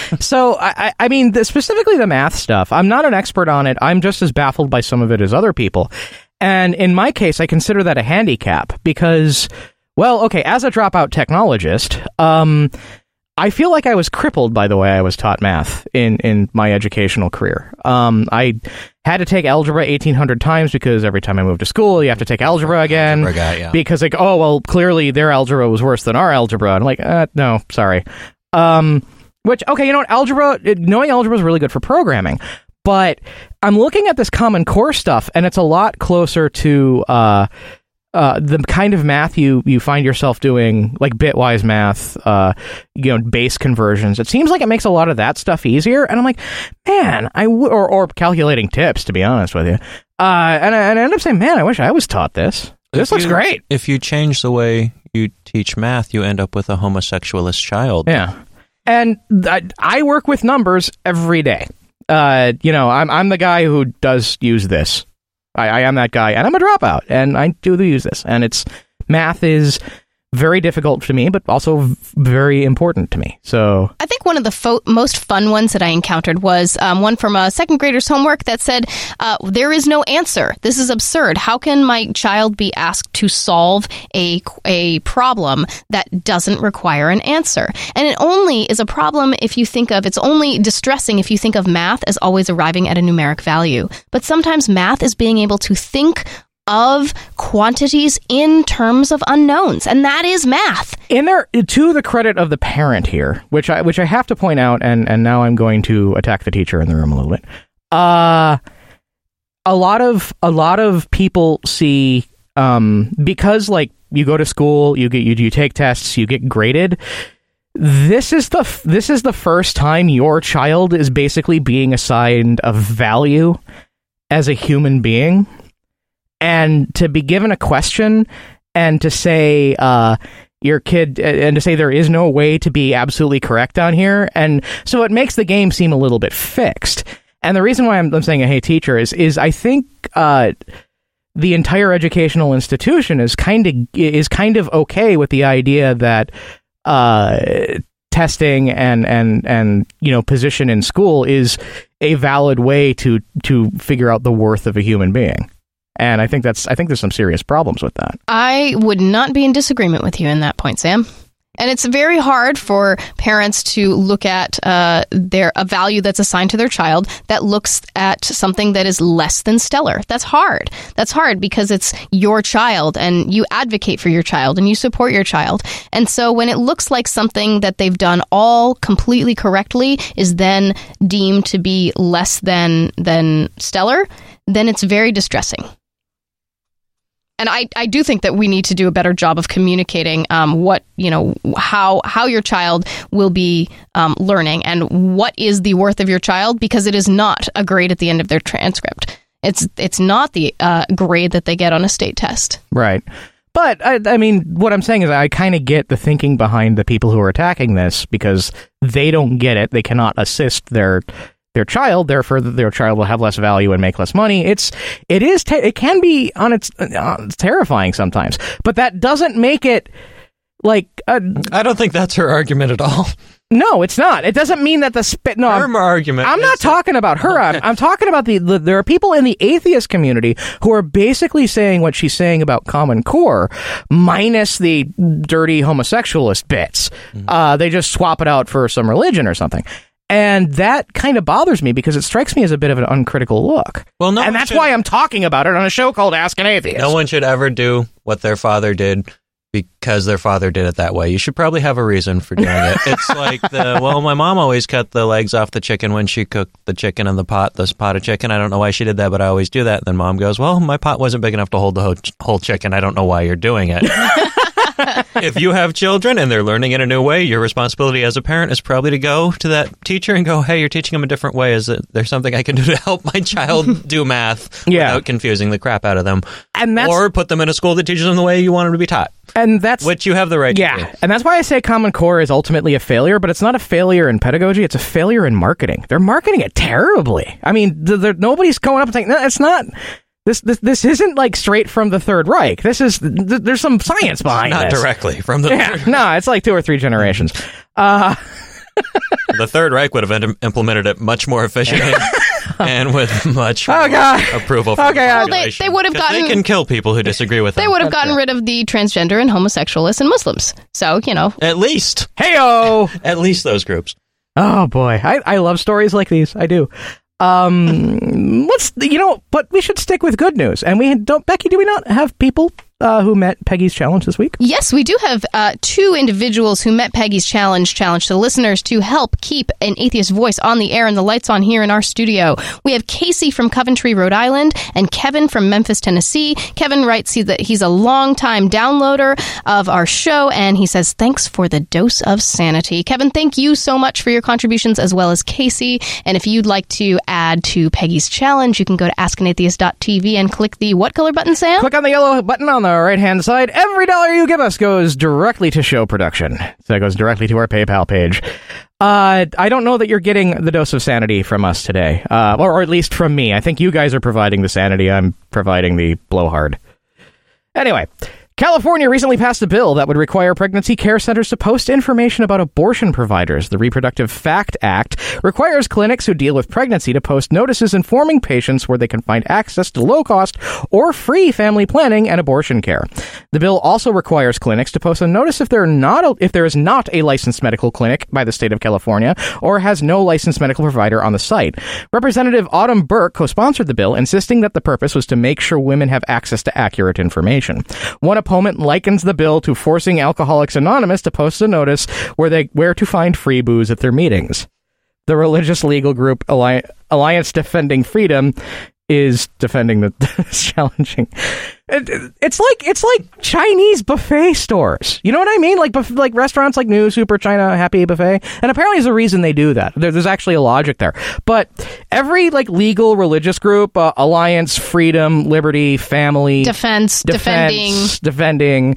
So, I mean, specifically the math stuff, I'm not an expert on it. I'm just as baffled by some of it as other people. And in my case, I consider that a handicap because, well, okay, as a dropout technologist, I feel like I was crippled by the way I was taught math in my educational career. I had to take algebra 1,800 times because every time I moved to school, you have to take algebra again. Algebra guy, yeah. Because like, oh, well, clearly their algebra was worse than our algebra. And I'm like, no, sorry. Which, okay, you know what? Knowing algebra is really good for programming. But I'm looking at this Common Core stuff, and it's a lot closer to the kind of math you find yourself doing, like bitwise math, base conversions. It seems like it makes a lot of that stuff easier. And I'm like, man, or calculating tips, to be honest with you. And I end up saying, man, I wish I was taught this. This looks great. If you change the way you teach math, you end up with a homosexualist child. Yeah. And I work with numbers every day. I'm the guy who does use this. I am that guy, and I'm a dropout, and I do use this. And math is very difficult to me, but also very important to me. So I think one of the most fun ones that I encountered was one from a second grader's homework that said, there is no answer. This is absurd. How can my child be asked to solve a problem that doesn't require an answer? And it only is a problem if you think of, it's only distressing if you think of math as always arriving at a numeric value. But sometimes math is being able to think of quantities in terms of unknowns, and that is math. In there, to the credit of the parent here, which I have to point out, and now I'm going to attack the teacher in the room a little bit. A lot of people see because like you go to school, you take tests, you get graded. This is the first time your child is basically being assigned a value as a human being. And to be given a question and to say your kid and to say there is no way to be absolutely correct down here, and so it makes the game seem a little bit fixed. And the reason why I'm saying a hey teacher is I think the entire educational institution is kind of okay with the idea that testing and position in school is a valid way to figure out the worth of a human being. And I think there's some serious problems with that. I would not be in disagreement with you in that point, Sam. And it's very hard for parents to look at a value that's assigned to their child that looks at something that is less than stellar. That's hard. That's hard because it's your child and you advocate for your child and you support your child. And so when it looks like something that they've done all completely correctly is then deemed to be less than stellar, then it's very distressing. And I do think that we need to do a better job of communicating how your child will be learning and what is the worth of your child, because it is not a grade at the end of their transcript. It's not the grade that they get on a state test. Right. But, I mean, what I'm saying is I kind of get the thinking behind the people who are attacking this because they don't get it. They cannot assist their child, therefore their child will have less value and make less money. It can be it's terrifying sometimes, but that doesn't make it like I don't think that's her argument at all. No, it's not. It doesn't mean that her argument. I'm not talking about her. Okay. I'm talking about there are people in the atheist community who are basically saying what she's saying about Common Core, minus the dirty homosexualist bits. Mm-hmm. They just swap it out for some religion or something. And that kind of bothers me because it strikes me as a bit of an uncritical look. Well, and that's why I'm talking about it on a show called Ask an Atheist. No one should ever do what their father did because their father did it that way. You should probably have a reason for doing it. It's like my mom always cut the legs off the chicken when she cooked the chicken in this pot of chicken. I don't know why she did that, but I always do that. And then mom goes, well, my pot wasn't big enough to hold the whole chicken. I don't know why you're doing it. If you have children and they're learning in a new way, your responsibility as a parent is probably to go to that teacher and go, hey, you're teaching them a different way. Is there something I can do to help my child do math without confusing the crap out of them? Or put them in a school that teaches them the way you want them to be taught. And that's which you have the right to do. And that's why I say Common Core is ultimately a failure, but it's not a failure in pedagogy. It's a failure in marketing. They're marketing it terribly. I mean, nobody's going up and saying, no, it's not... This isn't like straight from the Third Reich. There's some science behind this. Not directly from the Third Reich. No, it's like 2 or 3 generations. The Third Reich would have implemented it much more efficiently and with much more approval from the population. They would have gotten... They can kill people who disagree with them. They would have gotten rid of the transgender and homosexualists and Muslims. So, At least. Hey-o! At least those groups. Oh, boy. I love stories like these. I do. But we should stick with good news. And Becky, do we not have people who met Peggy's challenge this week? Yes, we do have two individuals who met Peggy's challenge to the listeners to help keep an atheist voice on the air and the lights on here in our studio. We have Casey from Coventry, Rhode Island, and Kevin from Memphis, Tennessee. Kevin writes that he's a longtime downloader of our show, and he says, thanks for the dose of sanity. Kevin, thank you so much for your contributions, as well as Casey. And if you'd like to add to Peggy's challenge, you can go to askanatheist.tv and click the what color button, Sam? Click on the yellow button on the right-hand side. Every dollar you give us goes directly to show production. So it goes directly to our PayPal page. I don't know that you're getting the dose of sanity from us today, or at least from me. I think you guys are providing the sanity. I'm providing the blowhard. Anyway, California recently passed a bill that would require pregnancy care centers to post information about abortion providers. The Reproductive Fact Act requires clinics who deal with pregnancy to post notices informing patients where they can find access to low-cost or free family planning and abortion care. The bill also requires clinics to post a notice if there is not a licensed medical clinic by the state of California or has no licensed medical provider on the site. Representative Autumn Burke co-sponsored the bill, insisting that the purpose was to make sure women have access to accurate information. One opponent likens the bill to forcing Alcoholics Anonymous to post a notice where to find free booze at their meetings. The religious legal group Alliance Defending Freedom is defending the challenging. It's like Chinese buffet stores. You know what I mean? Like restaurants like New Super China Happy Buffet. And apparently there's a reason they do that. There's actually a logic there. But every legal religious group, Alliance, Freedom, Liberty, Family, defending.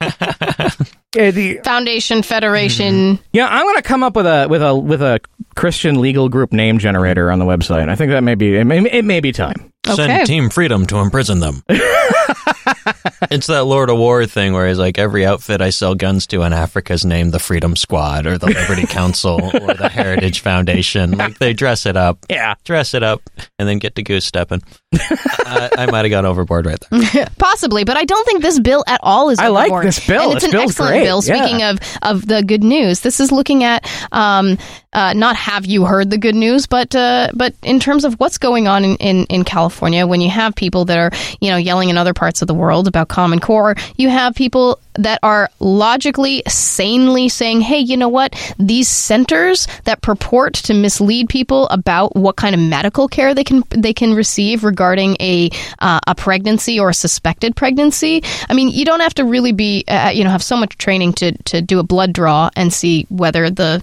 Foundation, Federation. Yeah, I'm going to come up with a Christian legal group name generator on the website. I think that it may be time. Okay. Send Team Freedom to imprison them. It's that Lord of War thing where he's like, every outfit I sell guns to in Africa is named the Freedom Squad or the Liberty Council or the Heritage Foundation. Like, they dress it up. Yeah. Dress it up and then get to goose stepping. I might have gone overboard right there. Possibly, but I don't think this bill at all is overboard. I like this bill. And it's an excellent great. bill. Speaking of the good news, this is looking at not have you heard the good news, but in terms of what's going on in California, when you have people that are yelling in other parts of the world about Common Core, you have people that are logically, sanely saying, hey, you know what? These centers that purport to mislead people about what kind of medical care they can receive regarding a pregnancy or a suspected pregnancy. I mean, you don't have to really be have so much training to do a blood draw and see whether the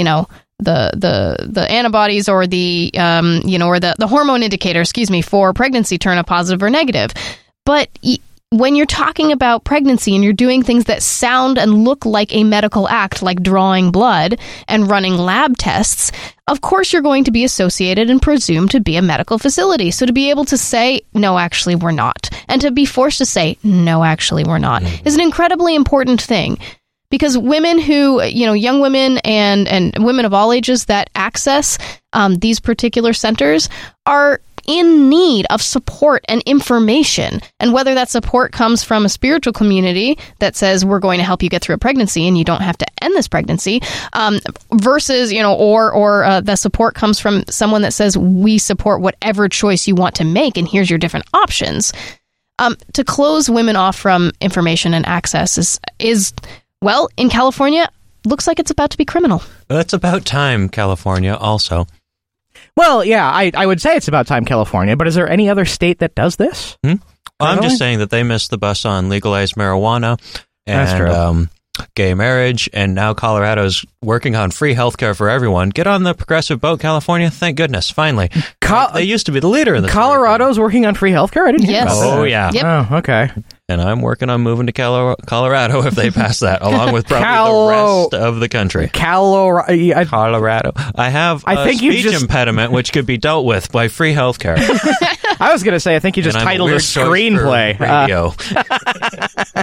antibodies or the or the hormone indicator, for pregnancy turn up positive or negative. But when you're talking about pregnancy and you're doing things that sound and look like a medical act, like drawing blood and running lab tests, of course you're going to be associated and presumed to be a medical facility. So to be able to say, no, actually, we're not, and to be forced to say, no, actually, we're not, is an incredibly important thing. Because women who, young women and women of all ages that access these particular centers are in need of support and information. And whether that support comes from a spiritual community that says we're going to help you get through a pregnancy and you don't have to end this pregnancy, versus, or the support comes from someone that says we support whatever choice you want to make and here's your different options. To close women off from information and access is well, in California, looks like it's about to be criminal. That's about time, California, also. Well, yeah, I would say it's about time, California, but is there any other state that does this? Well, I'm just saying that they missed the bus on legalized marijuana and gay marriage, and now Colorado's working on free healthcare for everyone. Get on the progressive boat, California. Thank goodness, finally. They used to be the leader in this. Colorado's working on free healthcare? I didn't hear about that. Oh, yeah. Yep. Oh, okay. And I'm working on moving to Colorado if they pass that, along with probably the rest of the country. Colorado. I have a speech impediment, which could be dealt with by free healthcare. I was going to say, I think you just titled a screenplay. Radio.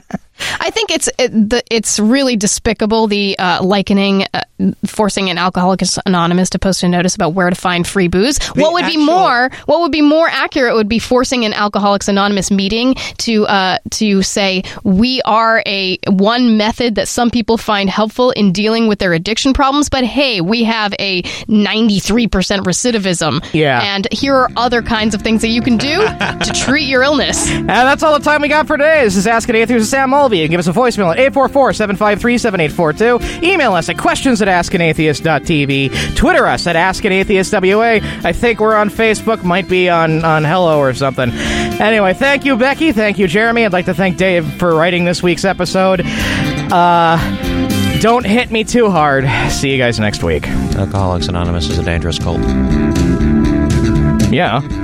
I think it's really despicable, the forcing an Alcoholics Anonymous to post a notice about where to find free booze. What would be more accurate would be forcing an Alcoholics Anonymous meeting to say, we are one method that some people find helpful in dealing with their addiction problems, but hey, we have a 93% recidivism. Yeah. And here are other kinds of things that you can do to treat your illness. And that's all the time we got for today. This is Ask an Atheist with Sam Mulvey. You can give us a voicemail at 844-753-7842. Email us at questions@askanatheist.tv. Twitter us at AskAnAtheistWA. I think we're on Facebook. Might be on Hello or something. Anyway, thank you, Becky. Thank you, Jeremy. I'd like to thank Dave for writing this week's episode. Don't hit me too hard. See you guys next week. Alcoholics Anonymous is a dangerous cult. Yeah.